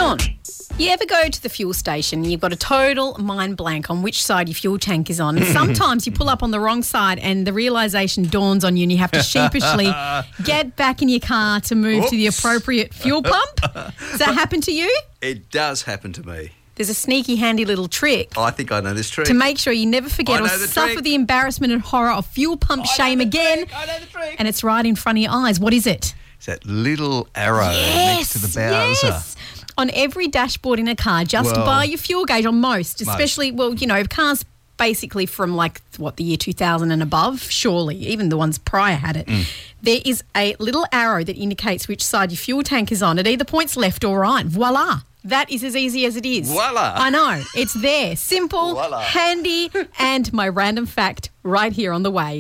Sean, you ever go to the fuel station and you've got a total mind blank on which side your fuel tank is on? And sometimes you pull up on the wrong side and the realisation dawns on you and you have to sheepishly get back in your car to move to the appropriate fuel pump. Does that happen to you? It does happen to me. There's a sneaky, handy little trick I think I know this trick. to make sure you never forget or I know the suffer trick. the embarrassment and horror of fuel pump shame again. I know the trick. And it's right in front of your eyes. What is it? It's that little arrow next to the Bowser. Yes. On every dashboard in a car, just Well, by your fuel gauge on most, especially, cars basically from the year 2000 and above, surely, even the ones prior had it. There is a little arrow that indicates which side your fuel tank is on. It either points left or right. Voila. That is as easy as it is. Voila. I know. It's there. Simple, Voila. handy, and my random fact right here on the way.